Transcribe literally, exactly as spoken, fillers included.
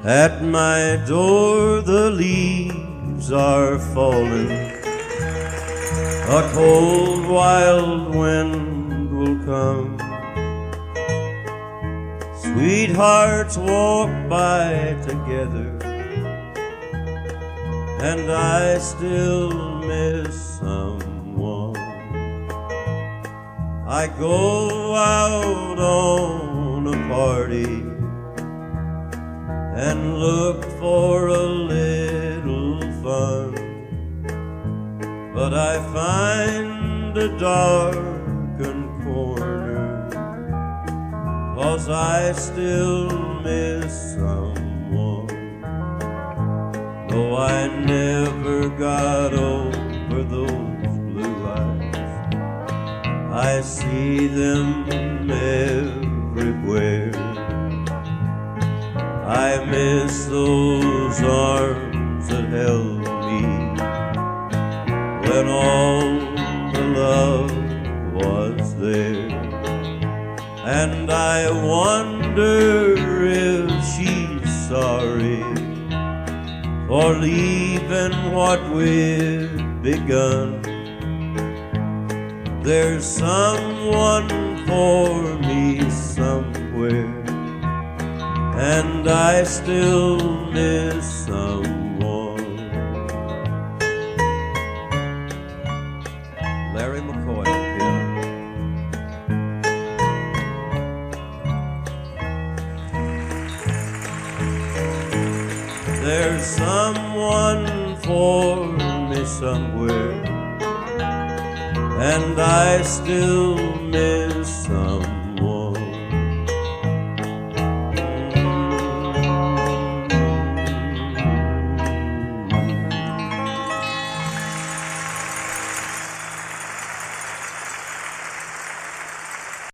At my door the leaves are falling, a cold wild wind will come. Sweethearts walk by together, and I still miss someone. I go out on a party and look for a little fun, but I find a darkened corner, 'cause I still miss someone. Though I never got over those blue eyes, I see them everywhere. I miss those arms that held me when all the love was there. And I wonder if she's sorry for leaving what we've begun. There's someone for me somewhere, and I still miss someone. Larry McCoy on piano. There's someone for me somewhere, and I still miss someone.